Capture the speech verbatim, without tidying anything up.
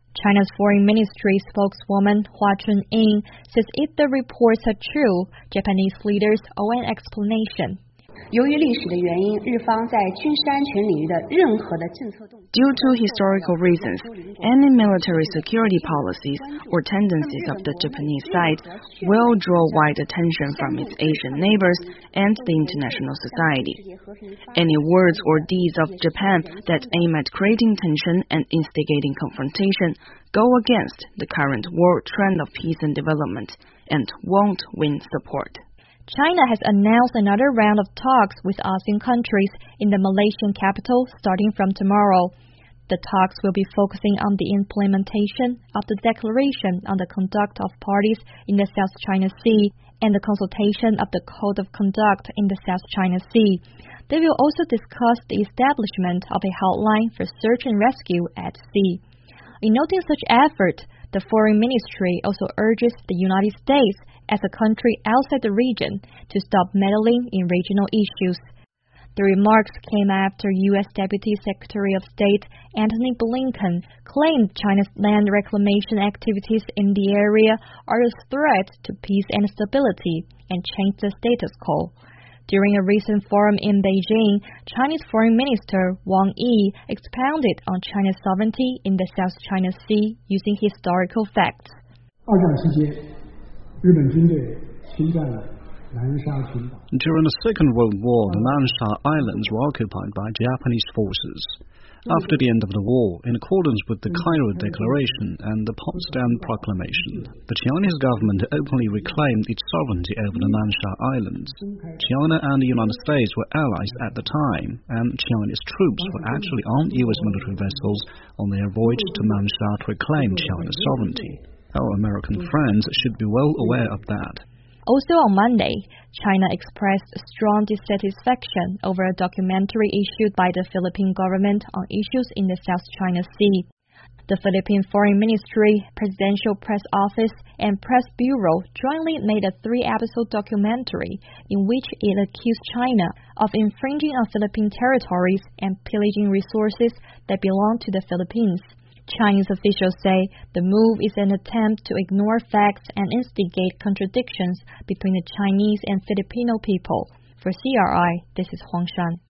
China's Foreign Ministry spokeswoman Hua Chunying says if the reports are true, Japanese leaders owe an explanation. 由于历史的原因，日方在军事安全领域的任何的政策动作 Due to historical reasons, any military security policies or tendencies of the Japanese side will draw wide attention from its Asian neighbors and the international society. Any words or deeds of Japan that aim at creating tension and instigating confrontation go against the current world trend of peace and development and won't win support. China has announced another round of talks with ASEAN countries in the Malaysian capital starting from tomorrow. The talks will be focusing on the implementation of the Declaration on the Conduct of Parties in the South China Sea and the consultation of the Code of Conduct in the South China Sea. They will also discuss the establishment of a hotline for search and rescue at sea. In noting such effort, the Foreign Ministry also urges the United States as a country outside the region to stop meddling in regional issues. The remarks came after U S Deputy Secretary of State Antony Blinken claimed China's land reclamation activities in the area are a threat to peace and stability and change the status quo. During a recent forum in Beijing, Chinese Foreign Minister Wang Yi expounded on China's sovereignty in the South China Sea using historical facts. 二战期间，日本军队侵占了南沙群岛。 During the Second World War, the Nansha Islands were occupied by Japanese forces. After the end of the war, in accordance with the Cairo Declaration and the Potsdam Proclamation, the Chinese government openly reclaimed its sovereignty over the Nansha Islands. China and the United States were allies at the time, and Chinese troops were actually on U S military vessels on their voyage to Nansha to reclaim China's sovereignty. Our American friends should be well aware of that. Also on Monday, China expressed strong dissatisfaction over a documentary issued by the Philippine government on issues in the South China Sea. The Philippine Foreign Ministry, Presidential Press Office, and Press Bureau jointly made a three-episode documentary in which it accused China of infringing on Philippine territories and pillaging resources that belong to the Philippines. Chinese officials say the move is an attempt to ignore facts and instigate contradictions between the Chinese and Filipino people. For C R I, this is Huang Shan.